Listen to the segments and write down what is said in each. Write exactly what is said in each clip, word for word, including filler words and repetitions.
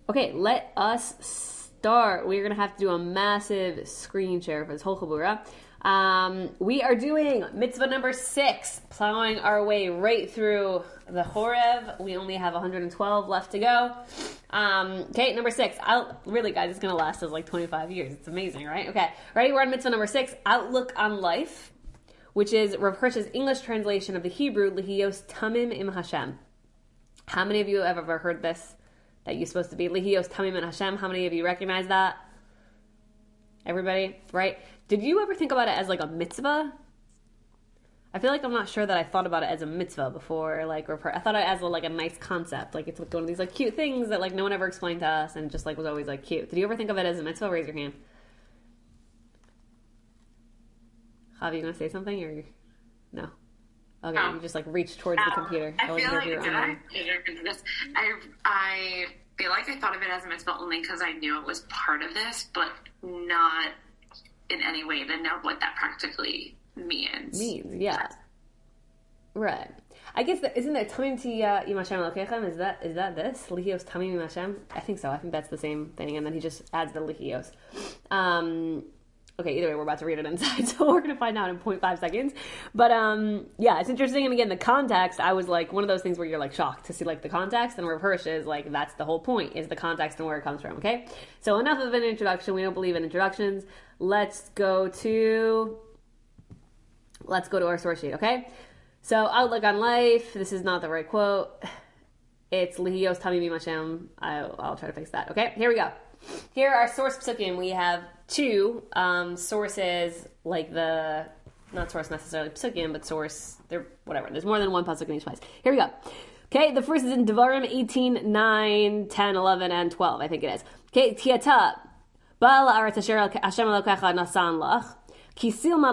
Okay, let us start. We're going to have to do a massive screen share for this whole chabura. Um, we are doing mitzvah number six, plowing our way right through the Horev. We only have one hundred twelve left to go. Um, okay, number six. I'll, really, guys, it's going to last us like twenty-five years. It's amazing, right? Okay, ready? We're on mitzvah number six, Outlook on Life, which is Rav Hirsch's English translation of the Hebrew, Lihios Tamim im Hashem. How many of you have ever heard this? That you're supposed to be Lihios Tamim im Hashem. How many of you recognize that? Everybody, right? Did you ever think about it as like a mitzvah? I feel like I'm not sure that I thought about it as a mitzvah before. Like, I thought it as a, like a nice concept. Like, it's like one of these like cute things that like no one ever explained to us, and just like was always like cute. Did you ever think of it as a mitzvah? Raise your hand. Javi, you gonna say something or no? Okay, um, you just like reach towards um, the computer. I, I feel like did I, I I feel like I thought of it as a mitzvah only because I knew it was part of this, but not in any way to know what that practically means. Means, yeah. Right. I guess that isn't that Tamim Tiyah Im Hashem Elokechem? Is that is that this Lihios Tamim Im Hashem? I think so. I think that's the same thing, and then he just adds the Lihios. Um, okay. Either way, we're about to read it inside, so we're gonna find out in zero point five seconds. But um, yeah, it's interesting. And again, the context. I was like one of those things where you're like shocked to see like the context, and Rav Hirsch is like that's the whole point is the context and where it comes from. Okay. So enough of an introduction. We don't believe in introductions. Let's go to. Let's go to our source sheet, okay? So, Outlook on Life. This is not the right quote. It's Lihios Tamim im Hashem. I'll, I'll try to fix that, okay? Here we go. Here are source psukim. We have two um, sources, like the, not source necessarily psukim, but source, they're whatever. There's more than one pasuk in each place. Here we go. Okay, the first is in Devarim eighteen, nine, ten, eleven, and twelve, I think it is. Okay, Tiata, Ba'al ha'aretz asher Hashem Elokecha nasan lach. Okay,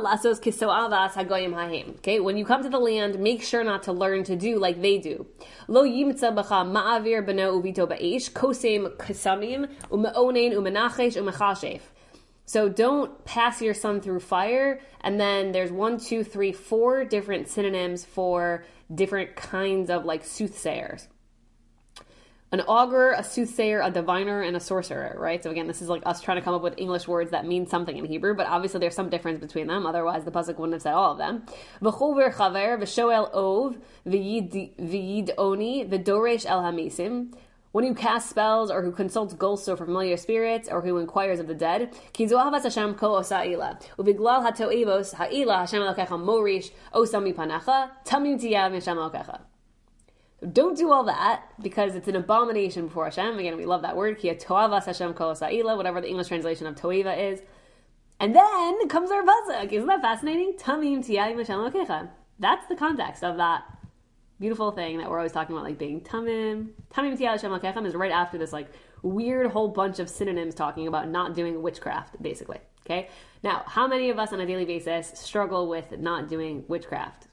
when you come to the land, make sure not to learn to do like they do. Lo yimtza b'cha ma'avir b'no uvito ba'esh, kosem kesamim, u'me'onein u'menachesh u'mechashef. So don't pass your son through fire, and then there's one, two, three, four different synonyms for different kinds of like soothsayers. An augur, a soothsayer, a diviner, and a sorcerer, right? So again, this is like us trying to come up with English words that mean something in Hebrew, but obviously there's some difference between them. Otherwise, the pasuk wouldn't have said all of them. V'chover chaver, v'shoel ov, v'yid oni, v'doresh el hamisim. One who casts spells, or who consults ghosts or familiar spirits, or who inquires of the dead. Ki zu ahavas Hashem ko osa'ila. Uviglal hato'evos ha'ila Hashem elokecha morish osam mipanacha, tamim tiyav Hashem elokecha. Don't do all that because it's an abomination before Hashem. Again, we love that word. Ki toavas Hashem kol sa'ila, whatever the English translation of toeva is. And then comes our pasuk. Isn't that fascinating? Tamim tiyayim Hashem elokecha. That's the context of that beautiful thing that we're always talking about, like being tamim. Tamim tiyayim Hashem elokecha is right after this like weird whole bunch of synonyms talking about not doing witchcraft, basically. Okay. Now, how many of us on a daily basis struggle with not doing witchcraft?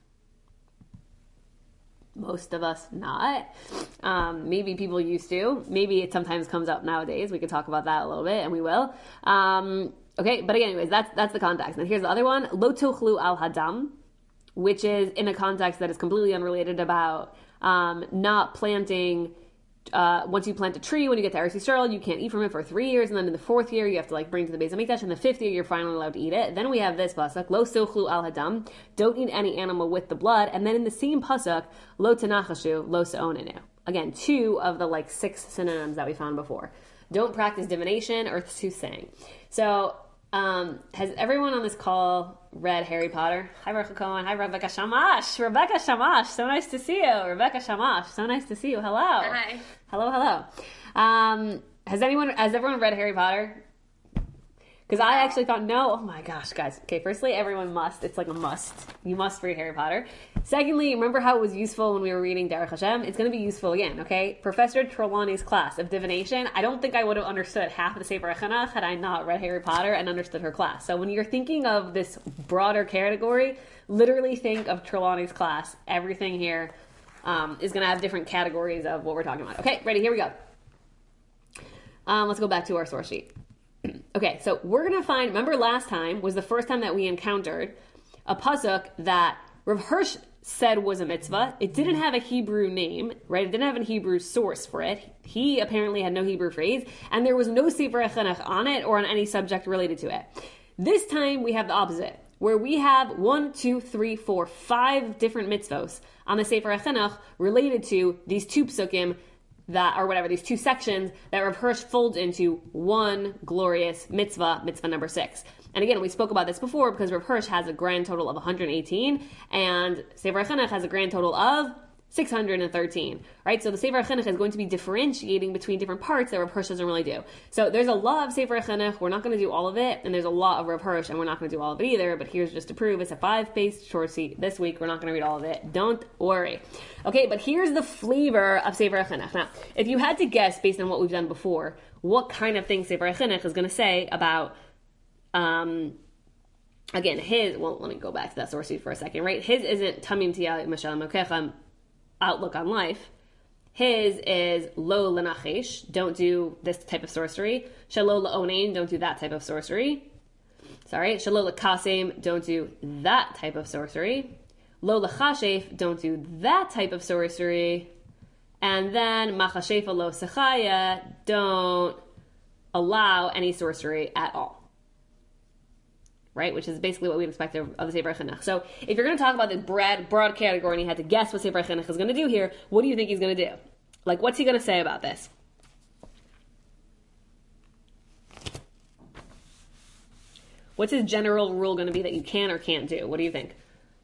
Most of us not. Um, maybe people used to. Maybe it sometimes comes up nowadays. We could talk about that a little bit, and we will. Um, okay, but anyways, that's that's the context. And here's the other one: Lo tochlu al hadam, which is in a context that is completely unrelated about um, not planting. Uh, once you plant a tree, when you get to Eretz Yisrael, you can't eat from it for three years, and then in the fourth year, you have to like bring to the Beis Hamikdash, and the fifth year, you're finally allowed to eat it. Then we have this pasuk, Lo sochlu al hadam, don't eat any animal with the blood, and then in the same pasuk, Lo tenachashu, lo se'onenu. Again, two of the like six synonyms that we found before. Don't practice divination or soothsaying. So, um, has everyone on this call read Harry Potter? Hi, Rebecca Cohen. Hi, Rebecca Shamash. Rebecca Shamash. So nice to see you. Rebecca Shamash. So nice to see you. Hello. Hi. Hello, hello. Um, has anyone, has everyone read Harry Potter? Because I actually thought, no, oh my gosh, guys. Okay, firstly, everyone must. It's like a must. You must read Harry Potter. Secondly, remember how it was useful when we were reading Derech Hashem? It's going to be useful again, okay? Professor Trelawney's class of divination, I don't think I would have understood half of the Sefer Chanach had I not read Harry Potter and understood her class. So when you're thinking of this broader category, literally think of Trelawney's class. Everything here um, is going to have different categories of what we're talking about. Okay, ready? Here we go. Um, let's go back to our source sheet. Okay, so we're going to find, remember last time was the first time that we encountered a pasuk that Rav Hirsch said was a mitzvah. It didn't have a Hebrew name, right? It didn't have a Hebrew source for it. He apparently had no Hebrew phrase, and there was no Sefer HaChinuch on it or on any subject related to it. This time we have the opposite, where we have one, two, three, four, five different mitzvos on the Sefer HaChinuch related to these two psukim that, or whatever, these two sections that Rav Hirsch folds into one glorious mitzvah, mitzvah number six. And again, we spoke about this before because Rav Hirsch has a grand total of one hundred eighteen, and Sefer HaChinuch has a grand total of six hundred thirteen, right? So the Sefer HaChinuch is going to be differentiating between different parts that Rav Hirsch doesn't really do. So there's a law of Sefer HaChinuch, we're not going to do all of it, and there's a law of Rav Hirsch, and we're not going to do all of it either, but here's just to prove it's a five-page short sheet this week. We're not going to read all of it. Don't worry. Okay, but here's the flavor of Sefer HaChinuch. Now, if you had to guess based on what we've done before, what kind of thing Sefer HaChinuch is going to say about Um, again, his, well, let me go back to that source sheet for a second, right? His isn't Tamim Tiyah Mashallah Mokecha, outlook on life. His is Lo Lenachish, don't do this type of sorcery. Shalo Leonain, don't do that type of sorcery. Sorry, Shalo Lekasem, don't do that type of sorcery. Lo Lechashef, don't do that type of sorcery. And then Machashefa Lo Sechaya, don't allow any sorcery at all. Right, which is basically what we'd expect of, of the Sefer HaChinuch. So if you're going to talk about this broad, broad category and you had to guess what Sefer HaChinuch is going to do here, what do you think he's going to do? Like, what's he going to say about this? What's his general rule going to be that you can or can't do? What do you think?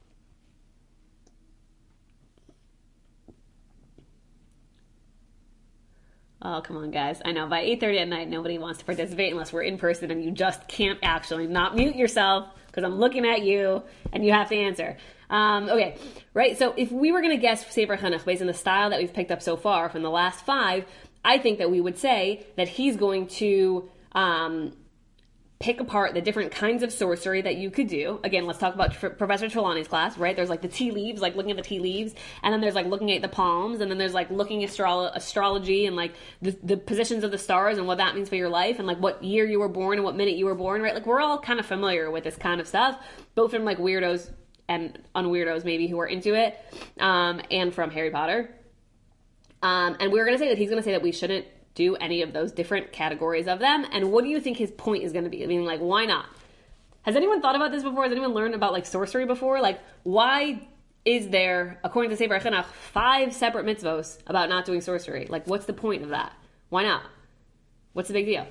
Oh, come on, guys. I know, by eight thirty at night, nobody wants to participate unless we're in person, and you just can't actually not mute yourself, because I'm looking at you, and you have to answer. Um, okay, right? So if we were going to guess Sefer HaChinuch based on the style that we've picked up so far from the last five, I think that we would say that he's going to um, pick apart the different kinds of sorcery that you could do. Again, let's talk about Tr- Professor Trelawney's class, right? There's like the tea leaves, like looking at the tea leaves, and then there's like looking at the palms, and then there's like looking at astro- astrology and like the, the positions of the stars and what that means for your life and like what year you were born and what minute you were born, right? Like we're all kind of familiar with this kind of stuff, both from like weirdos and unweirdos maybe who are into it, um, and from Harry Potter. Um, and we we're going to say that he's going to say that we shouldn't do any of those different categories of them. And what do you think his point is going to be? I mean, like, why not? Has anyone thought about this before? Has anyone learned about, like, sorcery before? Like, why is there, according to Sefer HaChinuch, five separate mitzvos about not doing sorcery? Like, what's the point of that? Why not? What's the big deal?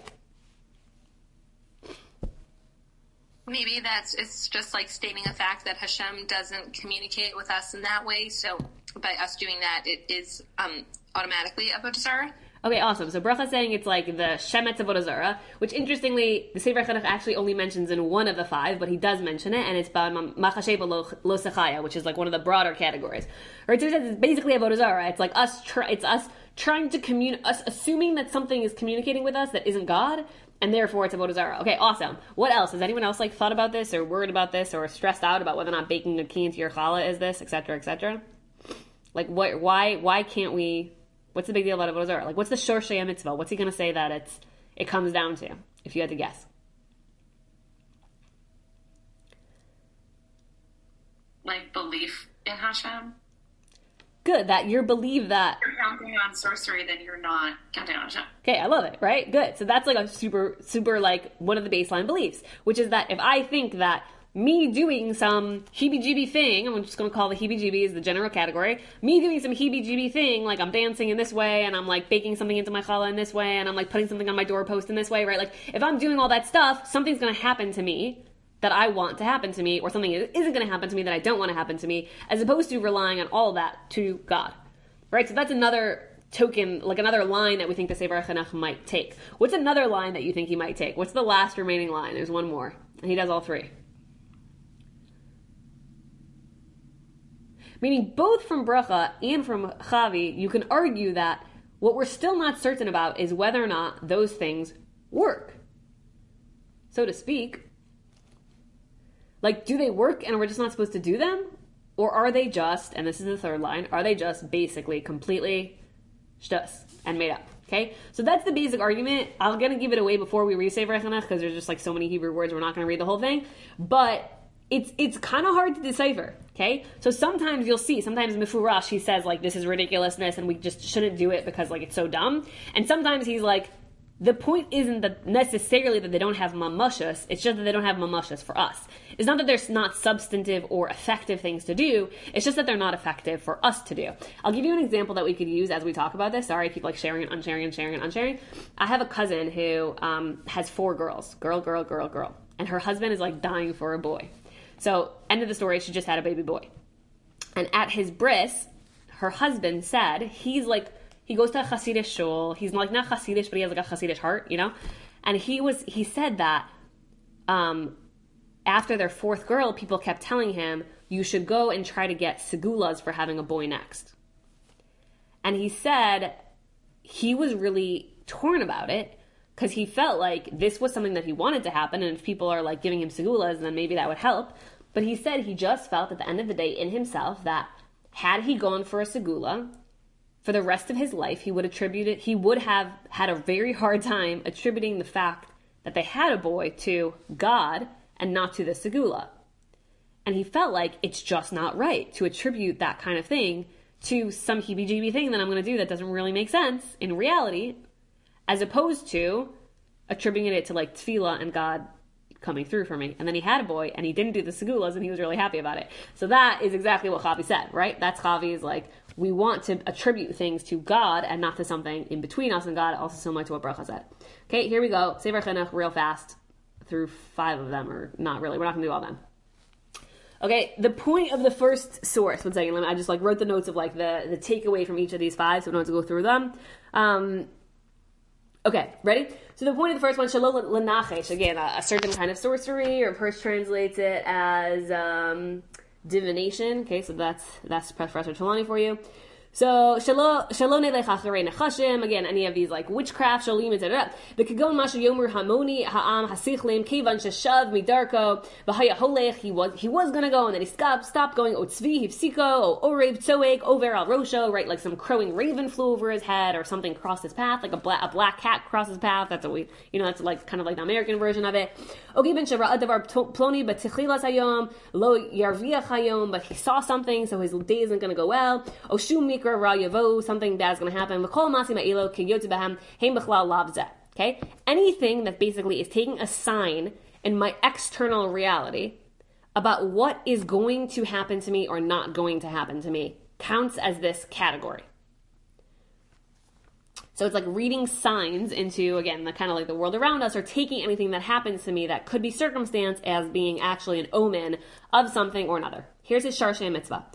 Maybe that's, it's just like stating a fact that Hashem doesn't communicate with us in that way. So by us doing that, it is um, automatically avodah zarah. Okay, awesome. So Bracha saying it's like the Shemetz Avodah Zarah, which interestingly, the Sefer HaChinuch actually only mentions in one of the five, but he does mention it, and it's Machasheva Lo Sechaya, which is like one of the broader categories. Right, so he says it's basically Avodah Zarah. It's like us, try, it's us trying to communicate, us assuming that something is communicating with us that isn't God, and therefore it's Avodah Zarah. Okay, awesome. What else? Has anyone else like thought about this, or worried about this, or stressed out about whether or not baking a key into your challah is this, et cetera, et cetera? Like, what? Why? Why can't we? What's the big deal about Avodah Zarah? Like, what's the Shorshei Mitzvah? What's he going to say that it's it comes down to, if you had to guess? Like, belief in Hashem? Good, that you believe that. If you're counting on sorcery, then you're not counting on Hashem. Okay, I love it, right? Good. So that's like a super, super, like, one of the baseline beliefs, which is that if I think that me doing some heebie-jeebie thing, I'm just going to call the heebie-jeebie as the general category, me doing some heebie-jeebie thing, like I'm dancing in this way, and I'm like baking something into my challah in this way, and I'm like putting something on my doorpost in this way, right? Like, if I'm doing all that stuff, something's going to happen to me that I want to happen to me, or something isn't going to happen to me that I don't want to happen to me, as opposed to relying on all of that to God, right? So that's another token, like another line that we think the Sefer HaChinuch might take. What's another line that you think he might take? What's the last remaining line? There's one more, and he does all three. Meaning both from Bracha and from Chavi, you can argue that what we're still not certain about is whether or not those things work, so to speak. Like, do they work and we're just not supposed to do them? Or are they just, and this is the third line, are they just basically completely shtus and made up? Okay? So that's the basic argument. I'm going to give it away before we read Sefer HaChinuch because there's just like so many Hebrew words, we're not going to read the whole thing. But it's it's kind of hard to decipher, okay? So sometimes you'll see, sometimes Mifurash, he says, like, this is ridiculousness and we just shouldn't do it because, like, it's so dumb. And sometimes he's like, the point isn't that necessarily that they don't have mamashas, it's just that they don't have mamashas for us. It's not that there's not substantive or effective things to do, it's just that they're not effective for us to do. I'll give you an example that we could use as we talk about this. Sorry, I keep like sharing and unsharing and sharing and unsharing. I have a cousin who um, has four girls. Girl, girl, girl, girl. And her husband is like dying for a boy. So, end of the story, she just had a baby boy. And at his bris, her husband said, he's like, he goes to a Hasidic shul. He's like not Hasidic, but he has like a Hasidic heart, you know? And he was, he said that um, after their fourth girl, people kept telling him, you should go and try to get segulas for having a boy next. And he said he was really torn about it because he felt like this was something that he wanted to happen. And if people are like giving him segulas, then maybe that would help. But he said he just felt at the end of the day in himself that had he gone for a segula, for the rest of his life, he would attribute it, he would have had a very hard time attributing the fact that they had a boy to God and not to the segula. And he felt like it's just not right to attribute that kind of thing to some heebie-jeebie thing that I'm going to do that doesn't really make sense in reality, as opposed to attributing it to like tefillah and God coming through for me. And then he had a boy and he didn't do the segulas and he was really happy about it. So that is exactly what Chavi said, right? That's Chavi's like, we want to attribute things to God and not to something in between us and God, also similar to what Bracha said. Okay, here we go. Sefer Chinuch real fast through five of them, or not really. We're not going to do all of them. Okay, the point of the first source, one second, I just like wrote the notes of like the, the takeaway from each of these five, so we don't have to go through them. Um, okay, ready? So the point of the first one, Shalom L'Nachesh, again, a, a certain kind of sorcery, or Hirsch translates it as um, divination. Okay, so that's that's Professor Tolani for you. So Shalom Nelech Acharei Nechashim, again, any of these like witchcraft, Shalim, et cetera. The Kagon Masha Yomer Hamoni Ha'am Hasichlim Kevan Sheshav Midarko Bahaya Holech. He was he was gonna go and then he stopped stopped going. Otzvi Hivsiko O Orev Tzoek Over Al Rosho. Right, like some crowing raven flew over his head or something crossed his path, like a black a black cat crossed his path. That's what we you know that's like kind of like the American version of it. Okay, Ben Shavra Adavar Ploni but Tichilas Hayom Lo Yarviach Hayom, but he saw something, so his day isn't gonna go well. Oshum something bad is going to happen. Okay? Anything that basically is taking a sign in my external reality about what is going to happen to me or not going to happen to me counts as this category. So it's like reading signs into, again, the kind of like the world around us, or taking anything that happens to me that could be circumstance as being actually an omen of something or another. Here's his Sharshay Mitzvah.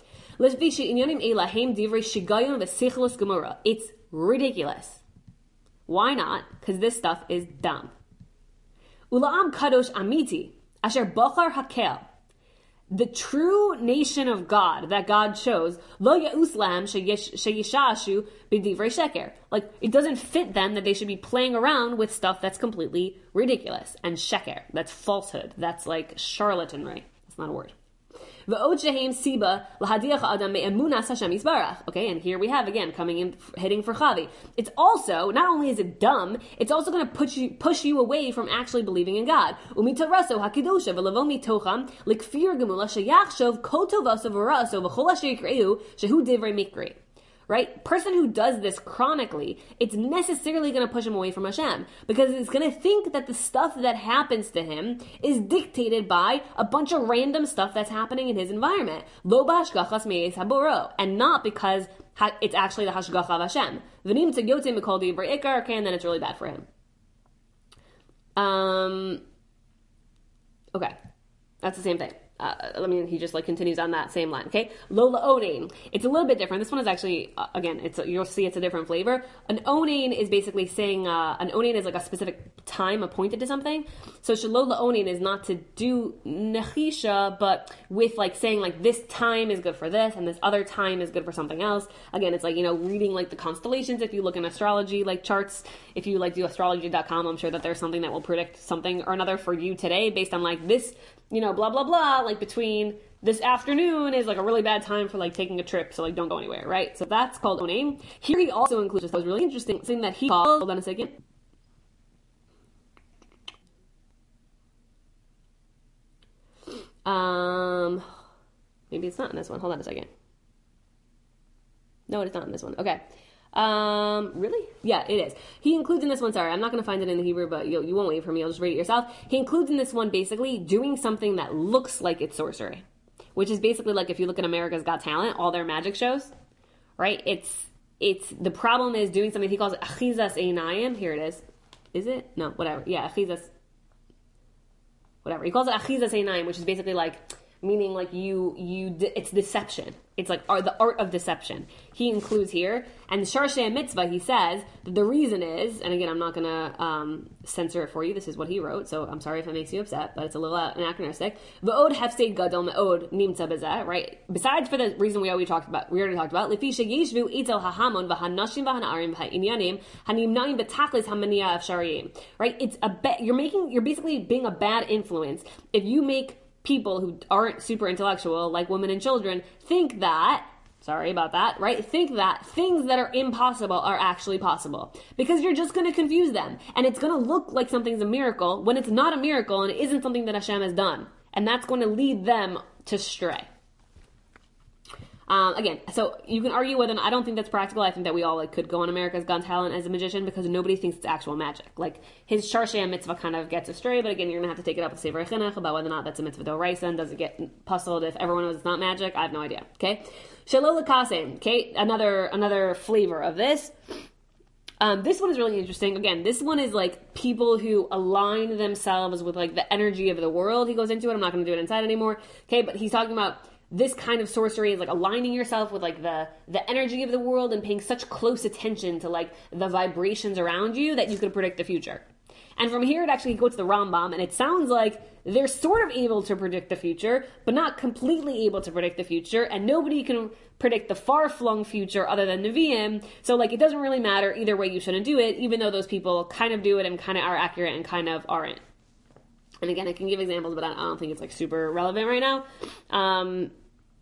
It's ridiculous. Why not? Because this stuff is dumb. Ula'am kadosh amiti asher bachar hakel. The true nation of God that God chose, lo ya'us lahem sheyishashu b'divrei sheker. Like, it doesn't fit them that they should be playing around with stuff that's completely ridiculous. And sheker, that's falsehood. That's like charlatanry. That's not a word. Okay, and here we have again coming in hitting for Chavi. It's also, not only is it dumb, it's also going to push you push you away from actually believing in God. Right? Person who does this chronically, it's necessarily going to push him away from Hashem, because it's going to think that the stuff that happens to him is dictated by a bunch of random stuff that's happening in his environment. Lo b'hashgachas me'ez haboro, and not because it's actually the hashgacha of Hashem. V'nim tzegyotzim mikol divrei ikar, okay, and then it's really bad for him. Um, okay, that's the same thing. Uh, I mean, he just like continues on that same line. Okay, Lola Onain. It's a little bit different. This one is actually, uh, again, it's a, you'll see it's a different flavor. An Onain is basically saying uh, an Onain is like a specific time appointed to something. So Shalola Onain is not to do nechisha, but with like saying like this time is good for this and this other time is good for something else. Again, it's like, you know, reading like the constellations. If you look in astrology like charts, if you like do astrology dot com, I'm sure that there's something that will predict something or another for you today based on like this, you know, blah blah blah. Like between this afternoon is like a really bad time for like taking a trip, so like don't go anywhere, right? So that's called Onaim. Here he also includes, this was really interesting, something that he called, hold on a second. Um, maybe it's not in this one. Hold on a second. No, it's not in this one. Okay. Um, really? Yeah, it is. He includes in this one, sorry, I'm not going to find it in the Hebrew, but you, you won't wait for me. I'll just read it yourself. He includes in this one basically doing something that looks like it's sorcery, which is basically like if you look at America's Got Talent, all their magic shows, right? It's, it's, the problem is doing something, he calls it achizas einayim. Here it is. Is it? No, whatever. Yeah, achizas, whatever. He calls it achizas einayim, which is basically like, meaning like you, you, it's deception. It's like are the art of deception. He includes here, and Sharshei Mitzvah, he says that the reason is, and again, I'm not gonna um, censor it for you. This is what he wrote, so I'm sorry if it makes you upset, but it's a little anachronistic. V'od hefsed gadol me'od nimtza bezeh, right? Besides for the reason we already talked about, we already talked about, lefi sheyishvu itzel hahamon v'hanashim v'hana'arim v'ha'inyanim hanimnaim b'tachlis hamaniya afshariyim, right? It's a ba- you're making, you're basically being a bad influence if you make people who aren't super intellectual, like women and children, think that, sorry about that, right? Think that things that are impossible are actually possible. Because you're just going to confuse them. And it's going to look like something's a miracle when it's not a miracle and it isn't something that Hashem has done. And that's going to lead them to stray. Um, again, so you can argue whether, I don't think that's practical. I think that we all like could go on America's Got Talent as a magician because nobody thinks it's actual magic. Like his Sharshei Mitzvah kind of gets astray, but again, you're going to have to take it up with Sefer Chinuch about whether or not that's a mitzvah d'oraisa and does it get puzzled if everyone knows it's not magic. I have no idea. Okay. Shalol L'Kasem. Okay. Another, another flavor of this. Um, this one is really interesting. Again, this one is like people who align themselves with like the energy of the world. He goes into it. I'm not going to do it inside anymore. Okay. But he's talking about this kind of sorcery is like aligning yourself with like the, the energy of the world and paying such close attention to like the vibrations around you that you could predict the future. And from here, it actually goes to the Rambam, and it sounds like they're sort of able to predict the future, but not completely able to predict the future, and nobody can predict the far-flung future other than Nevi'im, so like it doesn't really matter. Either way, you shouldn't do it, even though those people kind of do it and kind of are accurate and kind of aren't. And again, I can give examples, but I don't think it's like super relevant right now. Um...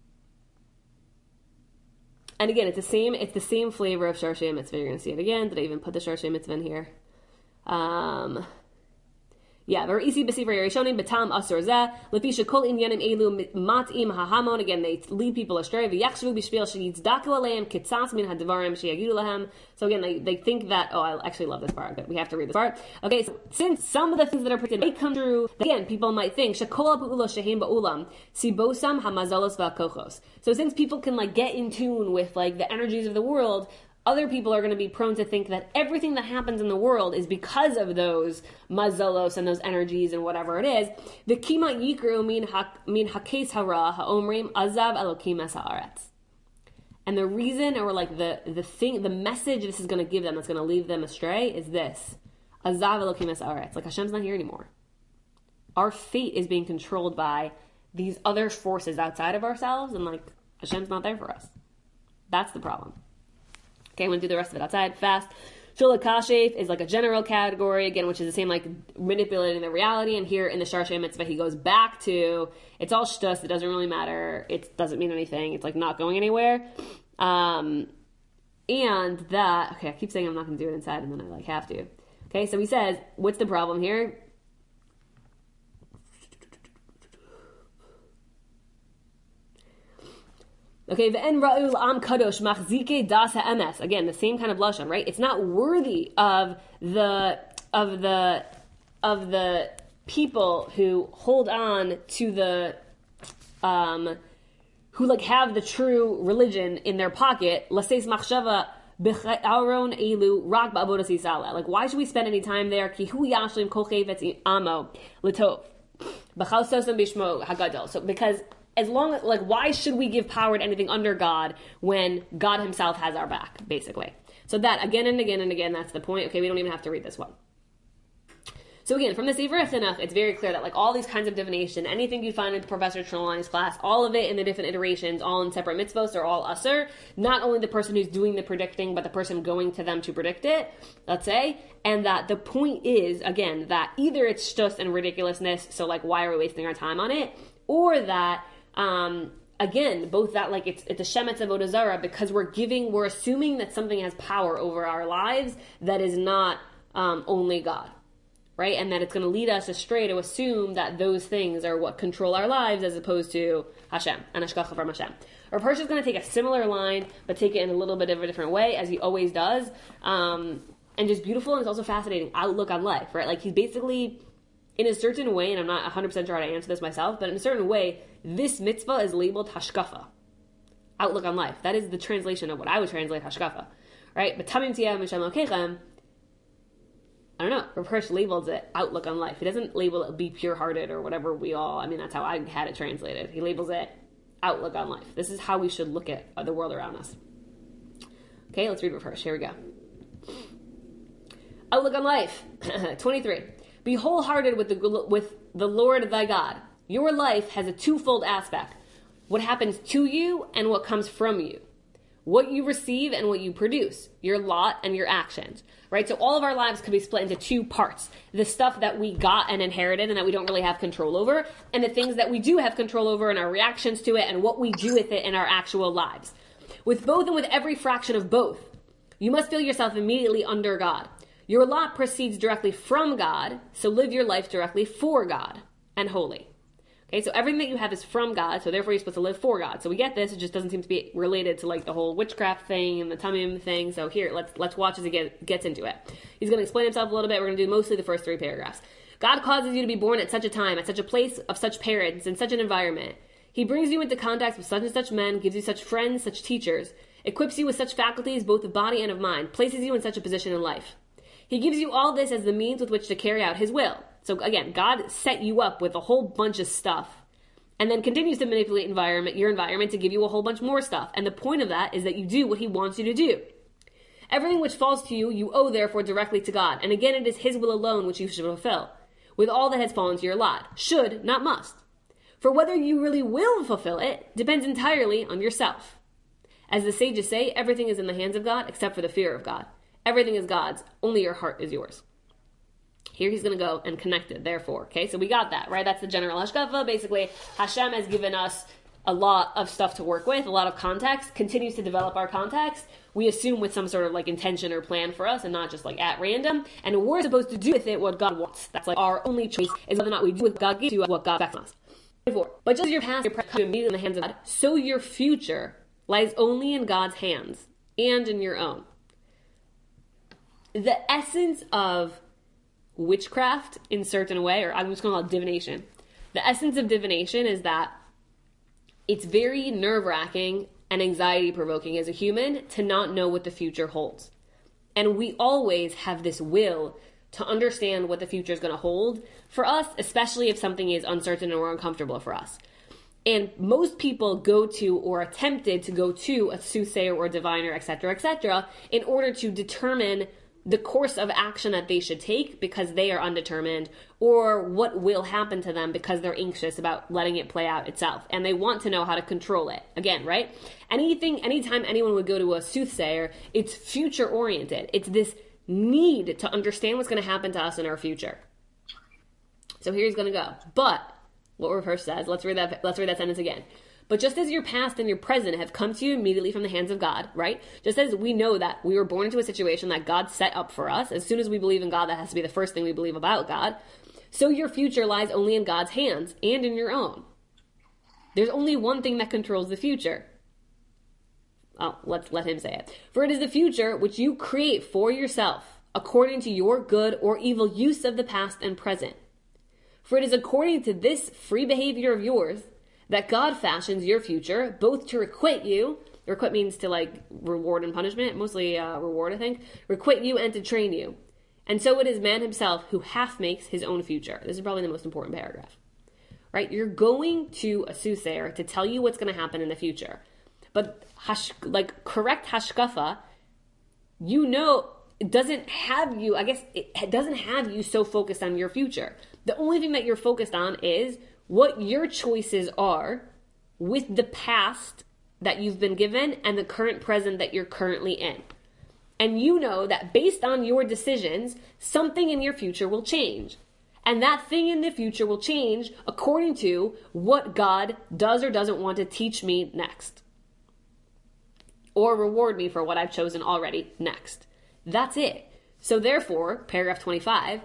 And again, it's the same, it's the same flavor of Sharshei Mitzvah. You're going to see it again. Did I even put the Sharshei Mitzvah in here? Um, yeah, V'ra'isi b'sifrei Rishonim b'tam asur zeh lefi shekol inyanim elu mat'im hahamon. Again, they lead people astray. V'yachshvu b'shvil sheyitzdaku aleim kitzas min hadvarim sheyagidu lahem. So again, they, they think that, oh, I actually love this part, but we have to read this part. Okay, so since some of the things that are predicted may come true, again, people might think, shekol ha'pu'ulo shehim ba'ulam sibosam hamazalos v'akochos. So since people can like get in tune with like the energies of the world, other people are going to be prone to think that everything that happens in the world is because of those mazalos and those energies and whatever it is. The kima yikru min hakes hara haomrim azav elokim es haaretz. And the reason, or like the the thing, the message this is going to give them, that's going to lead them astray, is this: azav elokim es haaretz. Like Hashem's not here anymore. Our fate is being controlled by these other forces outside of ourselves, and like Hashem's not there for us. That's the problem. Okay, I'm going to do the rest of it outside, fast. Shulak Kashef is like a general category, again, which is the same like manipulating the reality. And here in the Sharshei Mitzvah, he goes back to, it's all shtus, it doesn't really matter, it doesn't mean anything, it's like not going anywhere. Um, and that, okay, I keep saying I'm not going to do it inside, and then I like have to. Okay, so he says, what's the problem here? Okay, v'en ra'ul am kadosh machzike das ha'emes. Again, the same kind of lashon, right? It's not worthy of the of the of the people who hold on to the um who like have the true religion in their pocket. Laseis machshava b'charon elu rak ba'avodas yisrael. Like, why should we spend any time there? Ki hu yashlim kol chayvetz amo l'tov b'chal sosam b'shmo hagadol. So because as long as, like, why should we give power to anything under God when God himself has our back, basically? So that, again and again and again, that's the point. Okay, we don't even have to read this one. So again, from the Sefer Chinuch, it's very clear that, like, all these kinds of divination, anything you find in Professor Trelawney's class, all of it in the different iterations, all in separate mitzvos, are all usur. Not only the person who's doing the predicting, but the person going to them to predict it, let's say. And that the point is, again, that either it's shtus and ridiculousness, so, like, why are we wasting our time on it? Or that Um, again, both that, like, it's it's a shemetz avodah zarah, because we're giving, we're assuming that something has power over our lives that is not um, only God. right? And that it's going to lead us astray to assume that those things are what control our lives as opposed to Hashem and Hashgacha from Hashem. Rav Hirsch is going to take a similar line, but take it in a little bit of a different way, as he always does. Um, and just beautiful, and it's also fascinating outlook on life, right? Like he's basically, in a certain way, and I'm not one hundred percent sure how to answer this myself, but in a certain way, this mitzvah is labeled Hashkafa, outlook on life. That is the translation of what I would translate Hashkafa, right? But Tamim Tiyah Mishem Lokechem, I don't know, Rav Hirsch labels it outlook on life. He doesn't label it be pure-hearted or whatever we all, I mean, that's how I had it translated. He labels it outlook on life. This is how we should look at the world around us. Okay, let's read Rav Hirsch. Here we go. Outlook on life. twenty-three. Be wholehearted with the, with the Lord thy God. Your life has a twofold aspect. What happens to you and what comes from you. What you receive and what you produce. Your lot and your actions. Right? So all of our lives could be split into two parts. The stuff that we got and inherited and that we don't really have control over, and the things that we do have control over and our reactions to it and what we do with it in our actual lives. With both and with every fraction of both, you must feel yourself immediately under God. Your lot proceeds directly from God, so live your life directly for God and holy. Okay, so everything that you have is from God, so therefore you're supposed to live for God. So we get this, it just doesn't seem to be related to like the whole witchcraft thing and the Tamim thing. So here, let's let's watch as he get, gets into it. He's going to explain himself a little bit. We're going to do mostly the first three paragraphs. God causes you to be born at such a time, at such a place of such parents, in such an environment. He brings you into contact with such and such men, gives you such friends, such teachers, equips you with such faculties both of body and of mind, places you in such a position in life. He gives you all this as the means with which to carry out his will. So again, God set you up with a whole bunch of stuff and then continues to manipulate environment, your environment to give you a whole bunch more stuff. And the point of that is that you do what he wants you to do. Everything which falls to you, you owe therefore directly to God. And again, it is his will alone which you should fulfill, with all that has fallen to your lot. Should, not must. For whether you really will fulfill it depends entirely on yourself. As the sages say, everything is in the hands of God except for the fear of God. Everything is God's. Only your heart is yours. Here he's going to go and connect it, therefore. Okay, so we got that, right? That's the general hashkafa. Basically, Hashem has given us a lot of stuff to work with, a lot of context, continues to develop our context. We assume with some sort of like intention or plan for us and not just like at random. And we're supposed to do with it what God wants. That's like our only choice is whether or not we do what God gives you what God expects from us. Therefore, but just as your past, your present, come immediately in the hands of God, so your future lies only in God's hands and in your own. The essence of witchcraft in certain way, or I'm just going to call it divination. The essence of divination is that it's very nerve-wracking and anxiety-provoking as a human to not know what the future holds. And we always have this will to understand what the future is going to hold for us, especially if something is uncertain or uncomfortable for us. And most people go to or attempted to go to a soothsayer or diviner, et cetera, et cetera, in order to determine the course of action that they should take because they are undetermined, or what will happen to them because they're anxious about letting it play out itself. And they want to know how to control it. Again, right? Anything, anytime anyone would go to a soothsayer, it's future oriented. It's this need to understand what's going to happen to us in our future. So here he's going to go. But what Rav Hirsch says, let's read that, let's read that sentence again. But just as your past and your present have come to you immediately from the hands of God, right? Just as we know that we were born into a situation that God set up for us, as soon as we believe in God, that has to be the first thing we believe about God, so your future lies only in God's hands and in your own. There's only one thing that controls the future. Oh, let's let him say it. For it is the future which you create for yourself, according to your good or evil use of the past and present. For it is according to this free behavior of yours that God fashions your future, both to requite you, requite means to like reward and punishment, mostly uh, reward, I think, requite you and to train you. And so it is man himself who half makes his own future. This is probably the most important paragraph, right? You're going to a soothsayer to tell you what's going to happen in the future. But hash, like correct hashkafa, you know, it doesn't have you, I guess it doesn't have you so focused on your future. The only thing that you're focused on is what your choices are with the past that you've been given and the current present that you're currently in. And you know that based on your decisions, something in your future will change. And that thing in the future will change according to what God does or doesn't want to teach me next. Or reward me for what I've chosen already next. That's it. So therefore, paragraph twenty-five,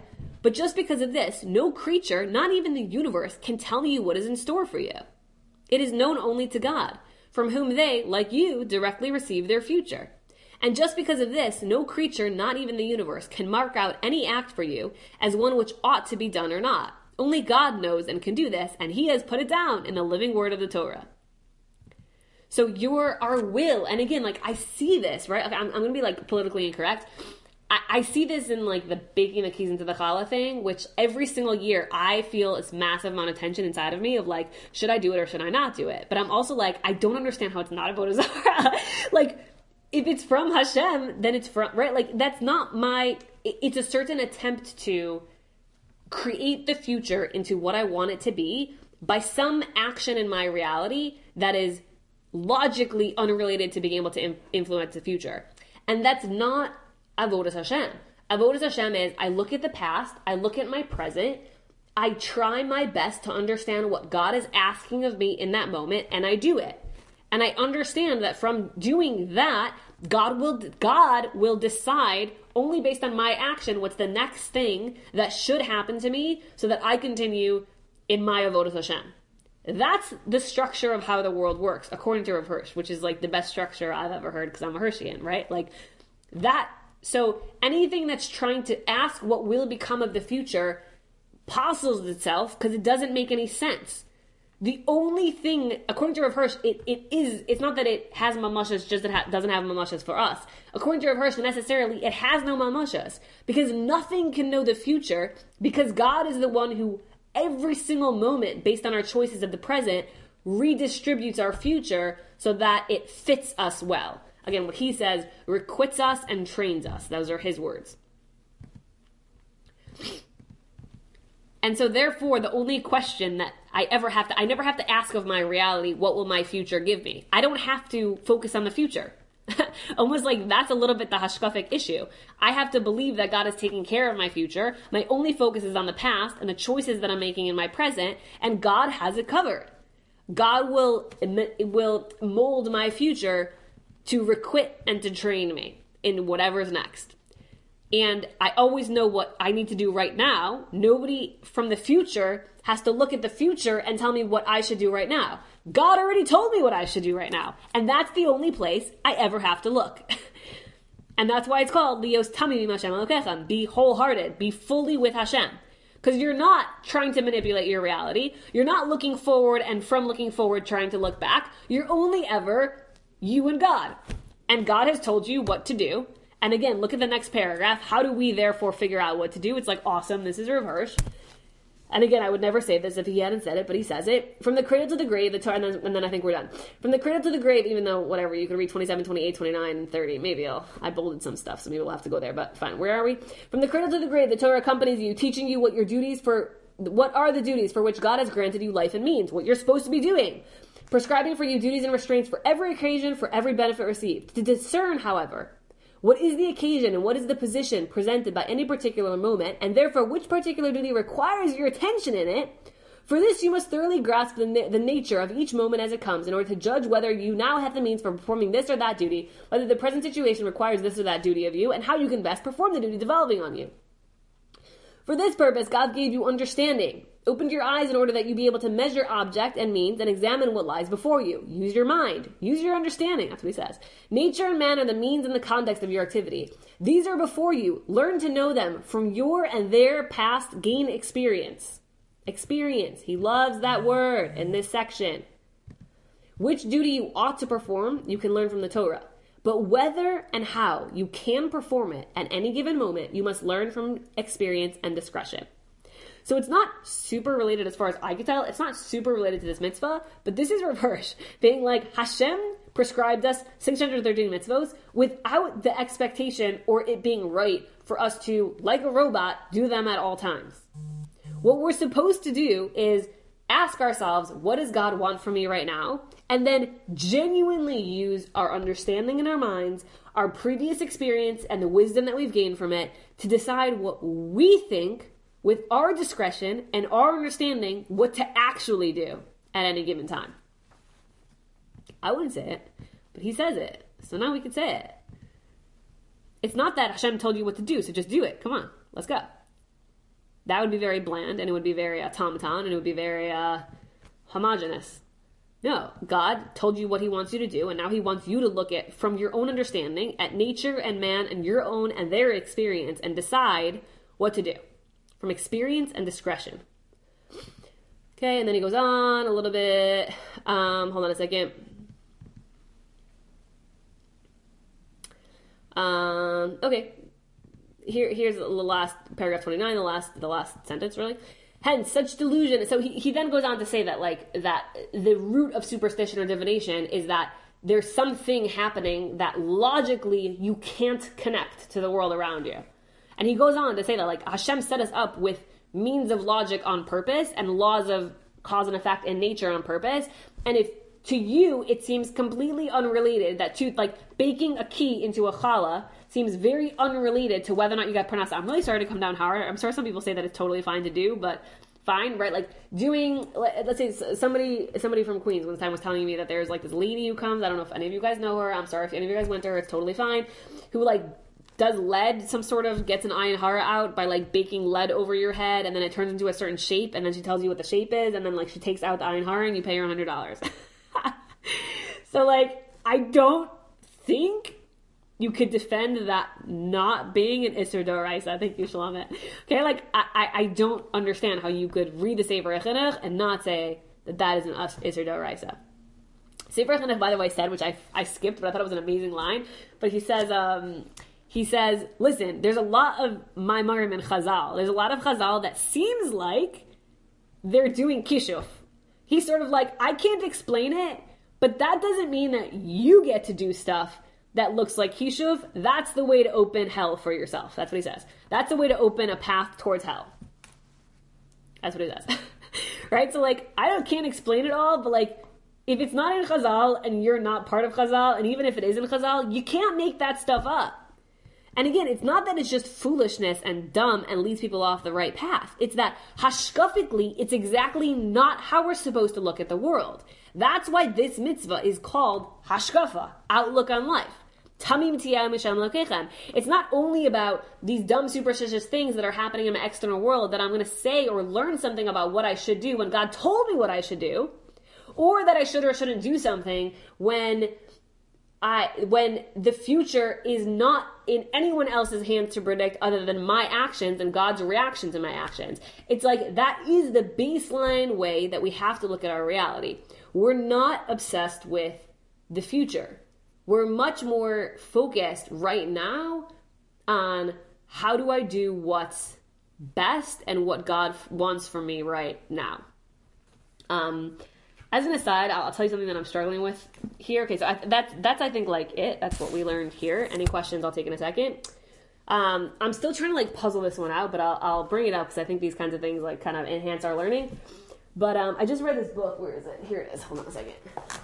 But just because of this, no creature, not even the universe, can tell you what is in store for you. It is known only to God, from whom they, like you, directly receive their future. And just because of this, no creature, not even the universe, can mark out any act for you as one which ought to be done or not. Only God knows and can do this, and he has put it down in the living word of the Torah. So your, our will, and again, like, I see this, right? Like, I'm, I'm going to be, like, politically incorrect. I, I see this in, like, the baking the keys into the challah thing, which every single year I feel this massive amount of tension inside of me of, like, should I do it or should I not do it? But I'm also, like, I don't understand how it's not avodah zarah. Like, if it's from Hashem, then it's from, right? Like, that's not my, it's a certain attempt to create the future into what I want it to be by some action in my reality that is logically unrelated to being able to in- influence the future. And that's not avodas Hashem. Avodas Hashem is, I look at the past, I look at my present, I try my best to understand what God is asking of me in that moment, and I do it. And I understand that from doing that, God will God will decide only based on my action what's the next thing that should happen to me so that I continue in my avodas Hashem. That's the structure of how the world works, according to Rav Hirsch, which is like the best structure I've ever heard because I'm a Hirschian, right? Like that. So anything that's trying to ask what will become of the future postles itself because it doesn't make any sense. The only thing, according to Rav Hirsch, it, it is, it's not that it has mamashas, just that it ha- doesn't have mamashas for us. According to Rav Hirsch, necessarily, it has no mamashas because nothing can know the future because God is the one who every single moment, based on our choices of the present, redistributes our future so that it fits us well. Again, what he says, requits us and trains us. Those are his words. And so therefore, the only question that I ever have to, I never have to ask of my reality, what will my future give me? I don't have to focus on the future. Almost like that's a little bit the hashkafic issue. I have to believe that God is taking care of my future. My only focus is on the past and the choices that I'm making in my present, and God has it covered. God will, will mold my future to requite and to train me in whatever's next. And I always know what I need to do right now. Nobody from the future has to look at the future and tell me what I should do right now. God already told me what I should do right now. And that's the only place I ever have to look. And that's why it's called Lios Tamim Hashem Elokechem. Be wholehearted. Be fully with Hashem. Because you're not trying to manipulate your reality. You're not looking forward and from looking forward trying to look back. You're only ever you and God. And God has told you what to do. And again, look at the next paragraph. How do we therefore figure out what to do? It's like, awesome, this is Rav Hirsch. And again, I would never say this if he hadn't said it, but he says it. From the cradle to the grave, the tar- and, then, and then I think we're done. From the cradle to the grave, even though, whatever, you can read twenty-seven, twenty-eight, twenty-nine, and thirty. Maybe I'll, I bolded some stuff, so maybe we'll have to go there, but fine. Where are we? From the cradle to the grave, the Torah accompanies you, teaching you what your duties for, what are the duties for which God has granted you life and means, what you're supposed to be doing. Prescribing for you duties and restraints for every occasion, for every benefit received. To discern, however, what is the occasion and what is the position presented by any particular moment, and therefore which particular duty requires your attention in it, for this you must thoroughly grasp the, na- the nature of each moment as it comes in order to judge whether you now have the means for performing this or that duty, whether the present situation requires this or that duty of you, and how you can best perform the duty developing on you. For this purpose, God gave you understanding, opened your eyes in order that you be able to measure object and means and examine what lies before you. Use your mind. Use your understanding. That's what he says. Nature and man are the means and the context of your activity. These are before you. Learn to know them. From your and their past, gain experience. Experience. He loves that word in this section. Which duty you ought to perform, you can learn from the Torah. But whether and how you can perform it at any given moment, you must learn from experience and discretion. So it's not super related as far as I can tell. It's not super related to this mitzvah, but this is Rav Hirsch being like, Hashem prescribed us six hundred thirteen mitzvos without the expectation or it being right for us to, like a robot, do them at all times. What we're supposed to do is ask ourselves, what does God want from me right now? And then genuinely use our understanding in our minds, our previous experience, and the wisdom that we've gained from it to decide what we think with our discretion and our understanding what to actually do at any given time. I wouldn't say it, but he says it. So now we can say it. It's not that Hashem told you what to do, so just do it. Come on, let's go. That would be very bland, and it would be very automaton, and it would be very uh, homogenous. No, God told you what he wants you to do, and now he wants you to look at, from your own understanding, at nature and man and your own and their experience, and decide what to do. From experience and discretion. Okay, and then he goes on a little bit. Um, hold on a second. Um, okay. Here, here's the last paragraph twenty-nine, the last, the last sentence, really. Hence, such delusion. So he, he then goes on to say that, like, that the root of superstition or divination is that there's something happening that logically you can't connect to the world around you. And he goes on to say that, like, Hashem set us up with means of logic on purpose and laws of cause and effect in nature on purpose. And if to you it seems completely unrelated, that to, like, baking a key into a challah seems very unrelated to whether or not you got pronounced. I'm really sorry to come down hard. I'm sorry some people say that it's totally fine to do, but fine, right? Like doing, let's say somebody somebody from Queens one time was telling me that there's like this lady who comes, I don't know if any of you guys know her, I'm sorry if any of you guys went to her, it's totally fine, who like does lead, some sort of gets an ayin hara out by like baking lead over your head, and then it turns into a certain shape, and then she tells you what the shape is, and then like she takes out the ayin hara and you pay her one hundred dollars. So like, I don't think you could defend that not being an Isser D'Oraisa. Thank you, Shlomet. Okay, like, I, I, I don't understand how you could read the Sefer Chinuch and not say that that is an Isser D'Oraisa. Sefer Chinuch, by the way, said, which I, I skipped, but I thought it was an amazing line, but he says, um, he says, listen, there's a lot of Maimarim in Chazal. There's a lot of Chazal that seems like they're doing Kishuf. He's sort of like, I can't explain it, but that doesn't mean that you get to do stuff that looks like Kishuv. That's the way to open hell for yourself. That's what he says. That's the way to open a path towards hell. That's what he says. Right? So like, I don't, can't explain it all, but like, if it's not in Chazal and you're not part of Chazal, and even if it is in Chazal, you can't make that stuff up. And again, it's not that it's just foolishness and dumb and leads people off the right path. It's that hashkafically, it's exactly not how we're supposed to look at the world. That's why this mitzvah is called hashkafa, outlook on life. Tamim tiyah mishem lokechem. It's not only about these dumb superstitious things that are happening in my external world that I'm going to say or learn something about what I should do when God told me what I should do, or that I should or shouldn't do something when I, when the future is not in anyone else's hands to predict other than my actions and God's reaction to my actions. It's like, that is the baseline way that we have to look at our reality. We're not obsessed with the future. We're much more focused right now on how do I do what's best and what God wants for me right now. Um, As an aside, I'll, I'll tell you something that I'm struggling with here. Okay, so I, that's, that's, I think, like it. That's what we learned here. Any questions, I'll take in a second. Um, I'm still trying to, like, puzzle this one out, but I'll, I'll bring it up because I think these kinds of things, like, kind of enhance our learning. But um, I just read this book. Where is it? Here it is. Hold on a second.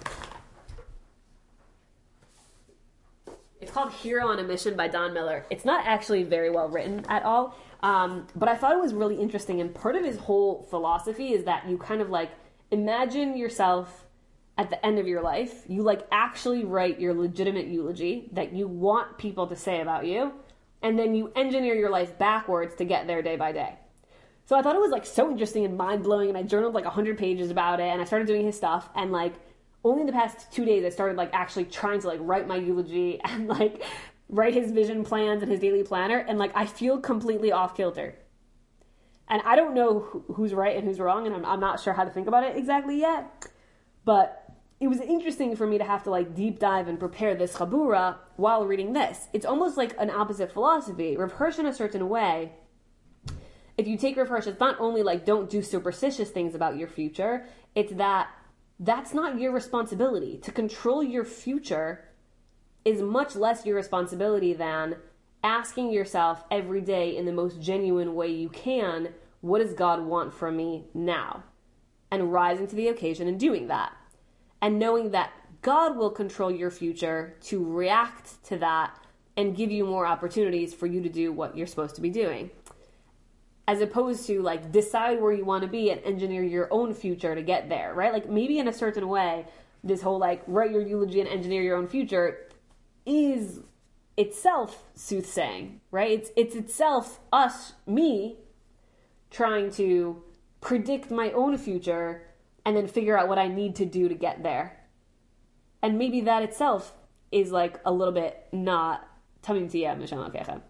It's called Hero on a Mission by Don Miller. It's not actually very well written at all, um, but I thought it was really interesting. And part of his whole philosophy is that you kind of, like, imagine yourself at the end of your life. You like actually write your legitimate eulogy that you want people to say about you, and then you engineer your life backwards to get there day by day. So I thought it was like so interesting and mind-blowing, and I journaled like one hundred pages about it, and I started doing his stuff, and like only in the past two days I started like actually trying to like write my eulogy and like write his vision plans and his daily planner, and like I feel completely off kilter. And I don't know who's right and who's wrong, and I'm, I'm not sure how to think about it exactly yet. But it was interesting for me to have to like deep dive and prepare this chabura while reading this. It's almost like an opposite philosophy. Rav Hirsch, in a certain way, if you take Rav Hirsch, it's not only like don't do superstitious things about your future, it's that that's not your responsibility. To control your future is much less your responsibility than asking yourself every day in the most genuine way you can, what does God want from me now? And rising to the occasion and doing that. And knowing that God will control your future to react to that and give you more opportunities for you to do what you're supposed to be doing. As opposed to like decide where you want to be and engineer your own future to get there, right? Like maybe in a certain way, this whole like write your eulogy and engineer your own future is itself soothsaying, right? It's it's itself us, me, trying to predict my own future and then figure out what I need to do to get there. And maybe that itself is like a little bit not tamim tiyeh m'Hashem Elokechem.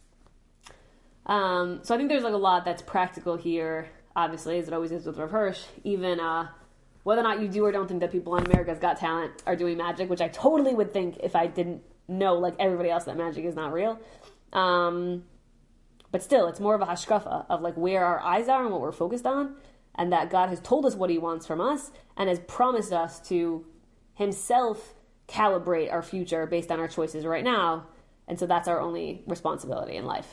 Um, so I think there's like a lot that's practical here, obviously, as it always is with Rav Hirsch. Even uh, whether or not you do or don't think that people on America's Got Talent are doing magic, which I totally would think if I didn't know, like everybody else, that magic is not real. Um, but still, it's more of a hashkafa of like where our eyes are and what we're focused on, and that God has told us what he wants from us and has promised us to himself calibrate our future based on our choices right now. And so that's our only responsibility in life.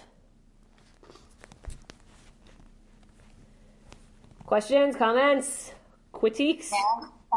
Questions, comments, critiques? Yeah.